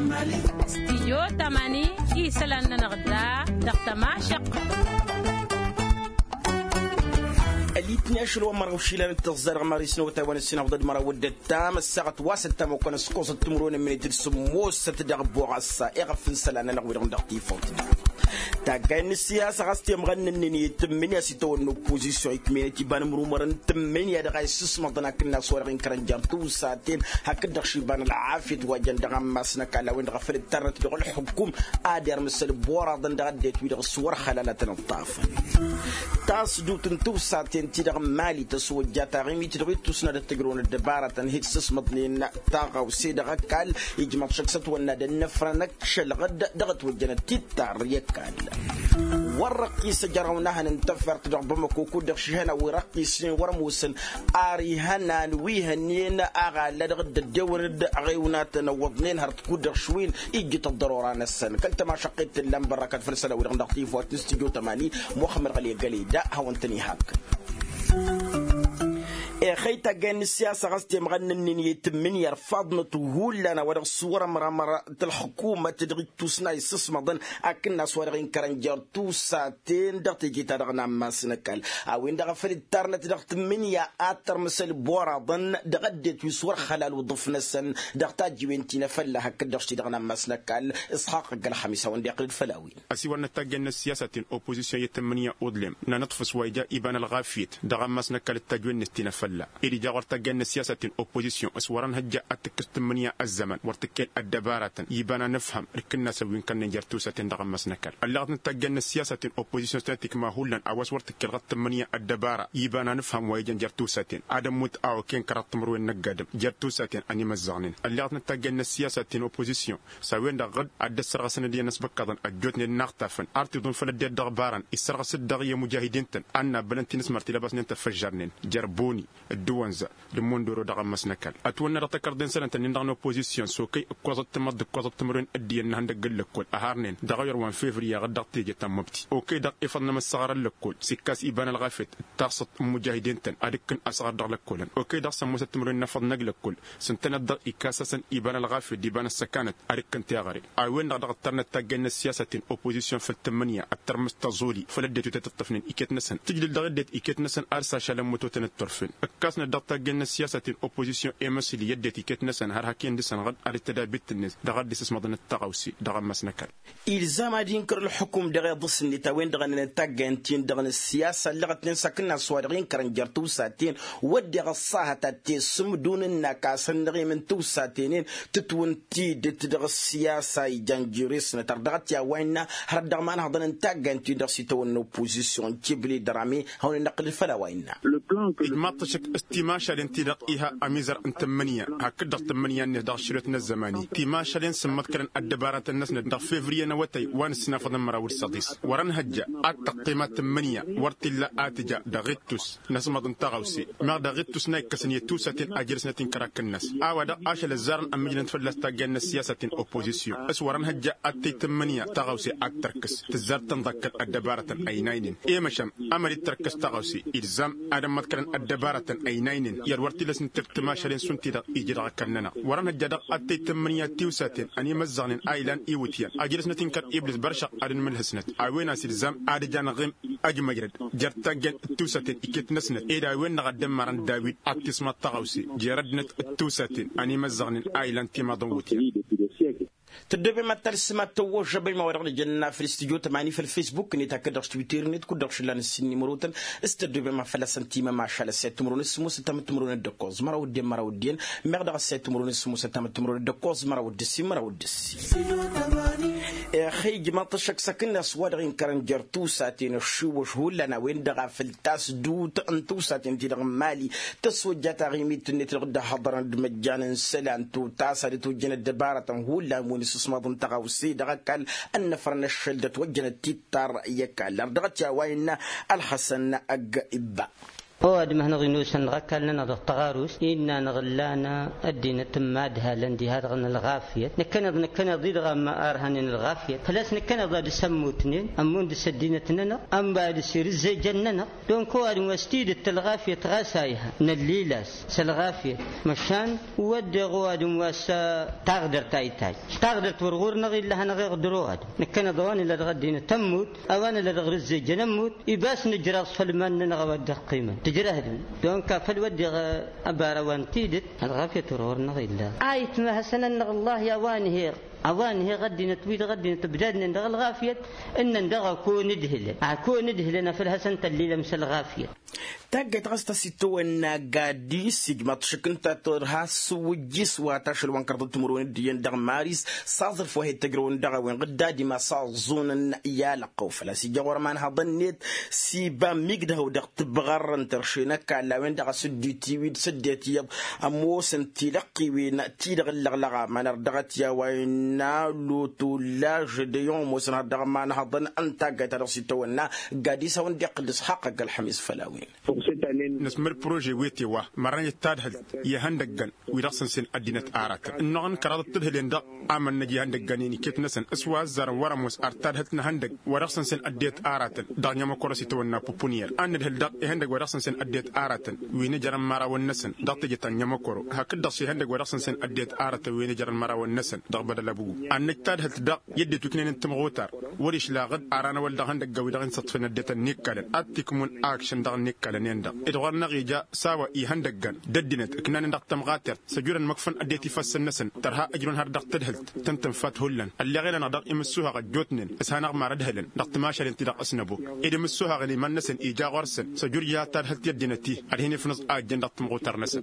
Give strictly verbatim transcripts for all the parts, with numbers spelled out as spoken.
استيو تماني يسلن نغدا دقتما شق الاثنين عشر مرة وشيلان التغزر ماريسنو وتوان السنة ضد مرة ودت تام الساعة واحد تام وكان سكوس التمرون من السموس ستدغبو عصا اغفن سلانا نغوي رندقتي فوت تاكاين السياسة غاستي مغننني تمنيا سيتو نو بوزيسيون كوميونيتي بان مرومرن تمنيا دغاي سسما دنا كنا صورين كرنجار تو ساعتين هكذا شيبان العافية وجن دغام ماسنا كلا وين غفل الترت دغ الحكوم ادير مسل بورا دن غديت ويدغ صور خلاله تنطاف تاس دو تنتو ساعتين تدغ مالي تسو جاتا غيمي تدغ تسنا دتغرون الدبارة تنهيت سسما دنين تاغا وسيدغ كال يجمع شخصت ونا دنفرنك شل غد دغت وجن تيتار يكال ورقي سجرونها ننتفر تدعبما كوكو دخشهنا ورقي سين ورموسن آريهنا نويهنين آغا لدغد الدورد أغيوناتنا وضنين هرتكو دخشوين إيجي تضروران السن كنت ما شقيت اللم بركات فرسلة ورغندقتيف واتنستيجو تماني محمد غلي قلي دا هوانتني هاك خيتا جن السياسة غستي مغنن يتمن يرفضنا تقول لنا ورق صورة مرة مرة الحكومة تدري توسنا يسس مضن أكننا صورين كرنجار توساتين دغت جيتا دغنا ماسنكال أوين دغ في الترنت دغت من يا أتر مسل بورا ضن دغدت يصور خلال وضفنا السن دغتا جوينتينا فلا هك دغشتي دغنا ماسنكال إسحاق قال خميسة وندي قل الفلاوي أسيوان نتاجن السياسة أوبوزيسيون يتمنيا أودلم ننطفس ويجا إبان الغافيت دغ ماسنكال التجوين نستينا فلا إلي جا ورتجن السياسة أوبوزيسيون أسوارن هجا أتكستمنيا الزمن ورتكل الدبارة يبانا نفهم ركنا سوين كنا نجرتوسة دغم مسنكر اللي نتجن السياسة أوبوزيسيون ستاتيك ما هولن أواس ورتكل غتمنيا الدبارة يبانا نفهم ويجن جرتوسة عدم مت أو كين كرت مروين نقدم جرتوسة أني مزغنين اللي نتجن السياسة أوبوزيسيون سوين دغد الدسر غسن دي نسبك كذا الجوتني النقطة أرتدون فلدي دغبارا السرغس الدغية مجاهدين تن أنا بلنتين سمرتي لباس نتفجرنين جربوني دوانزا لموندورو دغم مسنكال اتونا رتكر دين سنه تن ندغ اوبوزيسيون سوكي كوزت تمد كوزت تمرين ادي ان هند لكل اهارنين دغير وان فيفري غدقتي جتا مبتي اوكي دق افن مسغر لكل سكاس ابان الغافت تقصد مجاهدين تن ادكن اصغر دغ لكل اوكي دق سموس تمرين نفض نقل لكل سنتنا دق اكاسسا ابان الغافت ديبان السكانت ادكن تيغري ايوين دغ ترنا تاجن السياسه اوبوزيسيون في الثمانيه الترمس تزولي فلدت تتطفنين اكيت نسن تجد دغدت اكيت نسن ارسا شلم متوتن الطرفين كاسنا دقتا جن السياسة الأوبوزيسيون إمسلي يدتي كتنا سن هر هكين دسن غد أرتدا بيتنس دغد دس مدن التقوسي دغم مسنكال إلزام دين كر الحكم دغ ضسن لتوين دغ نتاجن تين دغ السياسة اللي غد نسكننا صوارين كرن جرتو ساتين ودغ الصاحة تسم دون النكاس نغي من تو ساتين تتون تي دغ السياسة جانجيريس نتردغت يا ويننا هر دغ ما نهضن نتاجن تين دغ سيتون أوبوزيسيون تبلي درامي هون نقل الفلا ويننا المطشك استماشا لانتداق إيها أميزر انتمنيا هكذا تمنيا ندغ شريتنا الزماني تماشا لين سمت كرن الدبارة الناس ندغ فيفريا نوتي وان سنافض مرا والصديس ورن هجا التقيمة تمنيا ورتلا آتجا دغيتوس نسمت انتغوسي ما دغيتوس نايكسن يتوسة أجرسنة كراك الناس آوا دا آشل الزارن أمجلن فلستا جن السياسة أوبوزيسيون أس ورن هجا أتي تمنيا تغوسي أكتركس تزار تنذكر الدبارة أينين إيه مشام أمري تركس تغوسي إلزام آدم متكرن الدبارة أينين يرورتي لسن ترتماشلين سنتي دا إجراء كننا ورن الجدا أتي تمنيا تيوساتين أني مزغن آيلان إيوتيان أجلسنا تنكر إبليس برشا أدن من الهسنت أوينا سلزام أدجان غيم أجمجرد جرتاجن توساتين إكت نسنت إذا وين نقدم مرن داوود أتسمى التغوسي جردنت توساتين أني مزغن آيلان تيما ضوتيان تدبي ما ترسم توجه بين موارد الجنة في الاستديو تماني في الفيسبوك نتاكدش تويتر نتكدش لان السني مروتن استدبي ما فلا سنتيما ما شاء الله سيت تمرون اسمه ستم تمرون الدكوز مرا ودين مرا ودين مغدا سيت تمرون اسمه ستم تمرون الدكوز مرا ودسي مرا ودسي اخي جماعه الشك سكن سوادرين كرن جرتو ساتين شو وشهول لنا وين دغا في التاس دوت انتو ساتين دي مالي تسوجات غيميت نتغد حضرا مجانا سلانتو تاسرتو جن الدباره هو لا اسمه تغوسي دغكال ان فرن الشلدت وجنت تيتار يكال دغت يا وين الحسن اج ابا أو أدم هنا غنوس نغكل لنا التغاروس إننا نغلانا الدين تمادها لندي هذا غن الغافية نكنا نكنا ضيد غما أرهن الغافية خلاص نكنا ضد سموتنين أمون دسدينتنا أم بعد سير زي جننا دون كوار وستيد التلغافية غاسايها نليلاس سلغافية مشان ودي غواد واسا تقدر تايتاج تقدر تورغور نغي لها نغي دروغاد نكنا ضواني لغدين تموت أوان لغر زي جنموت يباس نجراس فالمان نغود قيمة تجرهدن دون كفل ودي أباروان تيدت الغافية تورغور نغي لها آيت ما حسنا نغ الله أوان هي أوان هي غدي نتويد غدي نتبدأ ندغ الغافية إن ندغ كون ندهله عكون ندهلنا في الحسن تلي لمس الغافية تاجت غستا ستو إن قادي سيجما تشكن تطرها سوجس واتاشل وانكرت تمرون ديان دغ ماريس صازر فوهي تجرون دغ وين قدادي ما صازون يا لقوف لا سيجور من هضنيت سيبا ميقده ودغ تبغر انترشينك على وين دغ سدي تيويد سديتي يب أموس انتلقي وين تيدغ اللغلغة من ردغت يا وين نالو لا جديون موسن هذا ما نهضن أنت قاعد رصيتو إننا قاعد يسوون دقدس حقق الحميس فلاوين. نسمر بروجي ويتي وا مرة يتادهل يهندقن ويرسن سن أدينة آرات النغن كرادة تدهلين دا عمل نجي هندقنيني كيت نسن أسوا زار ورموس أرتادهل نهندق ورسن سن أديت آرات دانيا ما كورسيتو إننا بوبونير أن الهل دا يهندق ورسن سن أديت آرات وينجرن مرا والنسن دا تجتان يما كورو هكذا شي هندق ورسن سن أديت آرات وينجرن مرا والنسن دا بدل أبو أن يتادهل دا يدي تكنين انتم غوتار وريش لاغد أرانا والدا هندق قوي دا نصطفنا أديت النيكالن أتكمون أكشن دا نيكالن يندا إدغار نغيجا ساوا يهندقن ددينت كنان ندق تمغاتر سجورن مكفن أديتي فاس النسن ترها أجرون هردق تدهلت تنتم فات هولن اللي غير ندق إمسوها قد جوتنن اسهانغ ما ردهلن دق تماشر انتدق أسنبو إذا مسوها غني من نسن إيجا غرسن سجور يا تدهلت يدينتي أرهيني فنص آجن دق تمغوتر نسن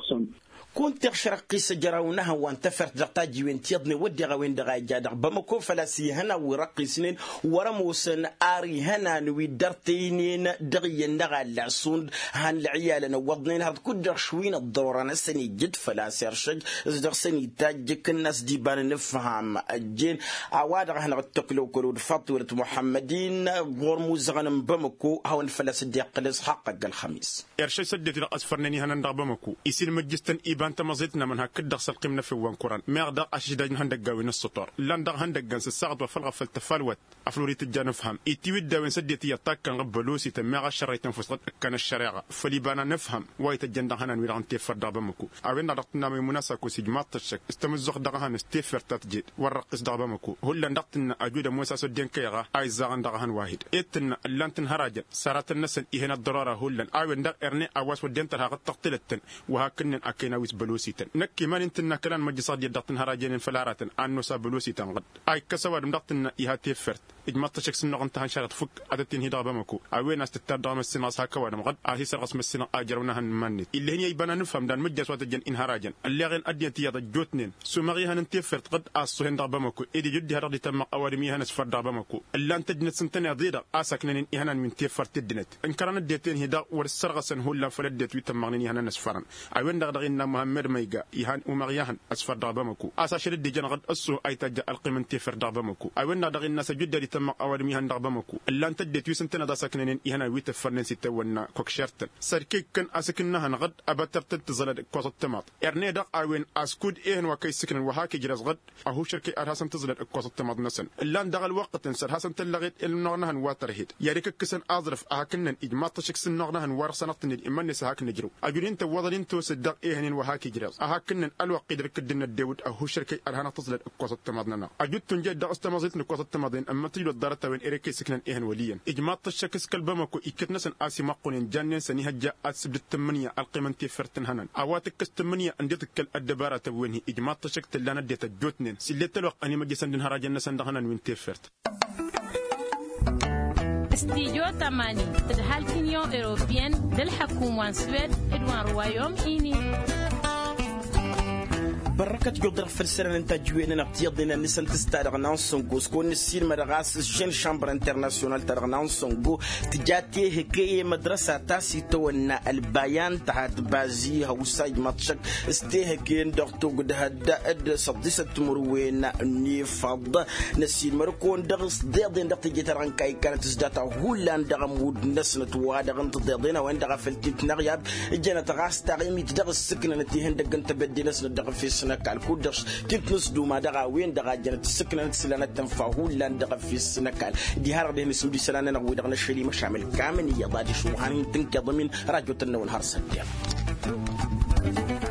كنت تشرقي سجراونها وانت فرت دقاجي وين تيضني ودي غوين دغاي جادق بمكو فلاسي هنا ورقي سنين ورموسن آري هنا نوي درتينين دغيا دغا لعسون هان العيال نوضنين هاد كدر شوين الضرورة نسني جد فلاسي رشج ازدغ سني تاجك الناس ديبان نفهم الجين عوادغ هنا غتقلو كلود فاطورة محمدين غرموز غنم بمكو هون فلاس ديقلس حقق الخميس يرشي سدتي رأس فرناني هنا ندغ بمكو يسير مجستن إيبان تمزيتنا من هكذا دخل قمنا في وانكوران ما يقدر أشجدين هندق جاوين السطور لان دغ هندق جنس الساعد وفلغ في التفالوت أفلوري تجان فهم يتويد داوين سديتي يطاق كان غبلوسي تماغ الشرعي تنفسط كان الشريعة فليبانا نفهم وايتجان دغنا نويران تيفر دغبمكو أوين رقتنا من مناسكو سجمات تشك استمزق دغهان استيفر تتجد ورقص دغبمكو هلا نقتنا أجود موسى سدين كيغا أيزاغن دغهان واحد إتنا لانتن هراجا سارات النسل إهنا الضرارة هلا أوين دغ إرني أواس ودين ترها تقتلتن وهكذا أكينا ويس بلوسيتن نكي ما ننتنا كلام مجلسات يدقتن هراجين فلاراتن أنو سابلوسيتن غد أي كسواد مدقتنا إيها تيفرت إجماط تشكس النغن تهان شغط فك عدتين هيدا بمكو أوين أستتار دغم السنة أصحاكا وادم غد أهي سرغس مسنا أجرونها نمانيت اللي هني يبانا نفهم دان مجلس واتجن إن هراجن اللي غين أدين تيادا جوتنين سومغيها ننتيفرت غد أصوهن دغبمكو إيدي جدي هرغي تمق أوارميها نسفر دغبمكو اللي أنت جنت سنتني ضيدا أساكنين إيهانا من تيفرت الدنت إن كران الديتين هيدا ورسرغسن هولا فلدت ويتمغنين إيهانا نسفرن أوين دغدغين محمد ميغا يهان ومغياهن أسفر دغبمكو أسا شرد دي جنغد أسو أي تجا القيمن تيفر دغبمكو أوين دغدغين ناس جدا دي تمق أوارميها بمكو اللي أنت ديت يسنتنا دا ساكنين إهنا ويت فرنن ستونا كوكشرتن سركي كان أسكنها نغد أبتر تنتظر قوس التماط إرني دق أوين أسكود إهن وكي سكن وهاكي جرس غد أهو شركي أرهاسن تظل قوس التماط نسن اللي أن دغ الوقت نسر هاسن تلغيت النغنهن واترهيد ياريك كسن أظرف أهكنن إجماط تشكس النغنهن ورسنطن الإمان نسهاك نجرو أجرين توضلين توسدق إهن وهاكي جرس أهكنن الوقت درك الدين الدود أهو شركي أرهانا تظل قوس التماط ننا أجد تنجد دا استمازيت قوس التماطين أما تجلو الدارة وين إريكي سكنن إهن وليا إجماط الشكس كالبمكو إكتنسن آسي مقونين جانين سنيها جاء أتسبد التمنية القيمة تيفرتن هنن أواتك التمنية أنديتك الدبارة تبوينه إجماط الشكس تلانا ديتا جوتنين سليت الوقت أني مجيسن دين هراجن نسن دهنن وين تيفرت استيجو تماني تدهال كينيو إيروبيان دل حكومة سويد إدوان روايوم إيني بركة جدر فلسرنا نتاجوين نبتيضنا نسن تستارغنا سونغو سكون نسير مدغاس جين شامبر انترناسيونال تارغنا سونغو تجاتي هكي مدرسة تاسي تونا البيان تحت بازي هوساي ماتشك استهكين دكتو قد هدا اد صديسة تمروين نيفض نسير مركون دغس ديضين دغت جيتران كاي كانت تزداتا هولان دغم ود نسنة وادغن تضيضين وين دغ فلتيت نغياب جانا تغاس تغيمي تدغس سكنة نتيهن دغن تبدي نسنة دغ في سنة كالكودرس تنتنس دوما دغا وين دغا جانا تسكنة تسلانة تنفع هولان دغ في سنة كال دي هارا دي نسودي سلانة نغوي دغن الشري مشامل كامل يضادي شوهانين تنك ضمن راجو تنو الهرسل